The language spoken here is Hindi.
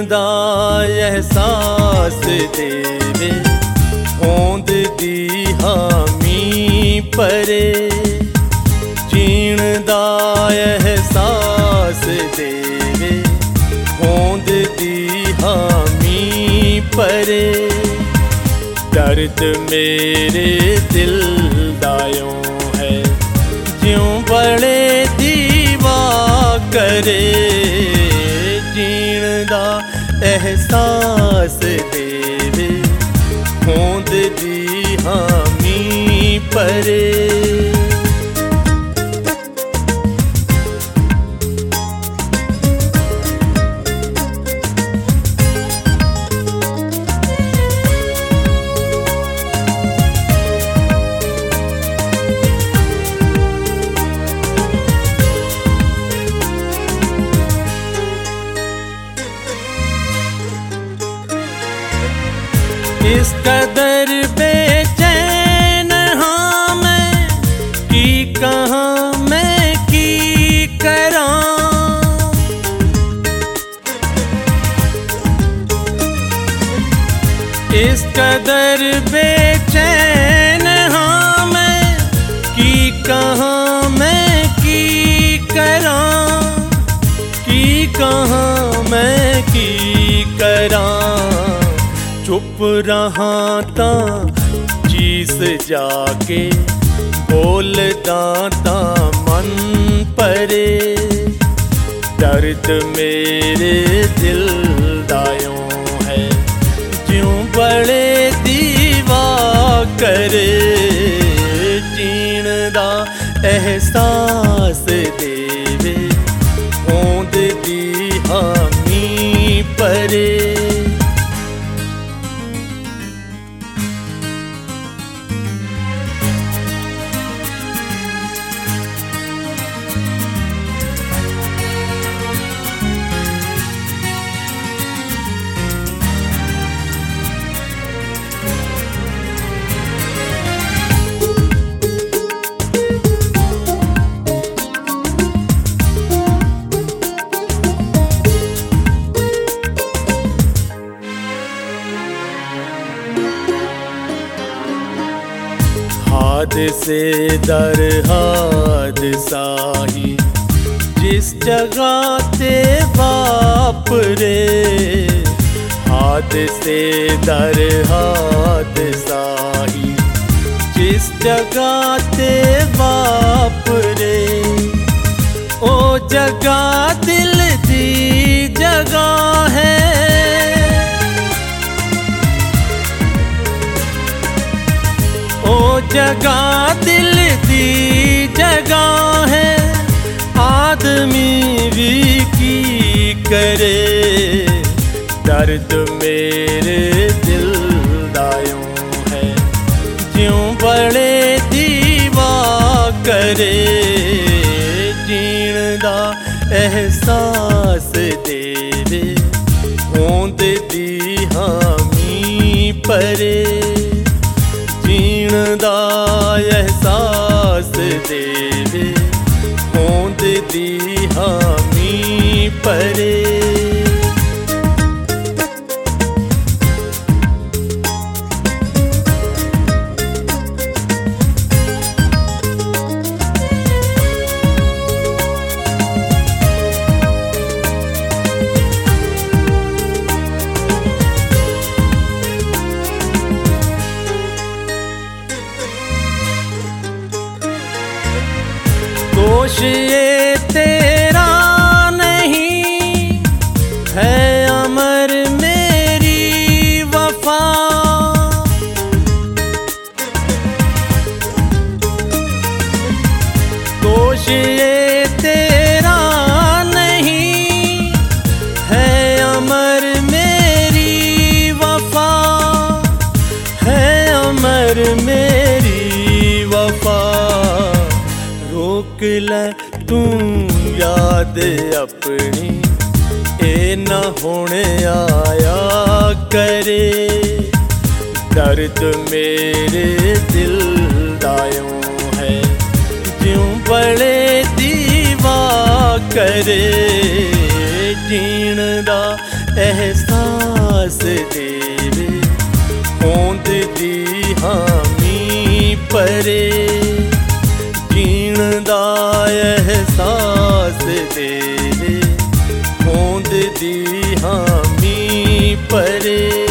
दा एहसास देवे होंद दी हामी परे। जीण दा एहसास देवे होंद दी हामी परे। दर्द मेरे दिल दायों है ज्यों बड़े दीवा करे। जीण दा एहसास देवे होंद दी हामी परे। इस कदर बेचैन हाँ मैं की कहाँ मैं की करां। इस कदर बेचैन हाँ मैं की कहाँ मैं की करां। की कहाँ मैं की करां। चुप रहा तां चीस जाके बोलदा तां मन परे। दर्द मेरे दिल दायों है ज्यों बड़े दीवा करे। जीण दा एहसास देवे होंद दी हामी परे। हादसे दर हादसा ही जिस जगह ते वापरे। हादसे दर हादसा ही जिस जगह ते वापरे। ओ जगह दिल दी जगह है। ओ जगह दिल दी जगह है। आदमी भी की करे। दर्द मेरे दिल दायों है ज्यों बड़े दीवा करे। जीण दा एहसास देवे होंद दी हामी परे। जीण दा एहसास देवे होंद दी हामी परे। दोष ये तेरा नहीं है अमर मेरी वफा। दोष ये तेरा नहीं है अमर मेरी वफा। है अमर मेरी वफा। रोक ले तू याद अपनी ए न होने आया करे। दर्द मेरे दिल दायों है ज्यों बड़े दीवा करे। जीण दा एहसास देवे होंद दी हामी परे जीण दा एहसास देवे होंद दी हामी परे।